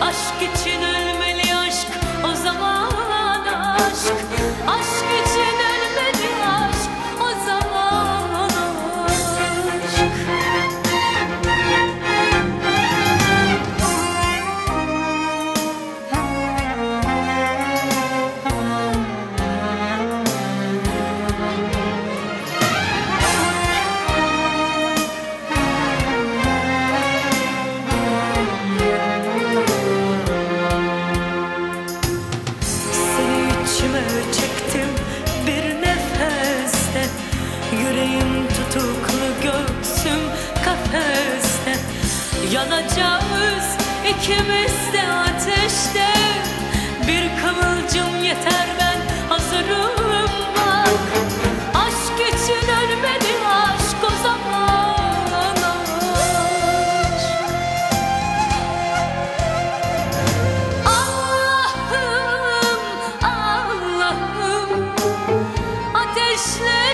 Aşk için ölmeli aşk, o zaman aşk. Aşk için ölmeli aşk, o zaman aşk. İçime çektim bir nefeste, yüreğim tutuklu, göğsüm kafeste. Yanacağız ikimiz de ateşte, bir kıvılcım yeter, ben hazırım bak. Aşk için ölmedi aşk, o zaman aşk. Allah'ım, Allah'ım, ateşle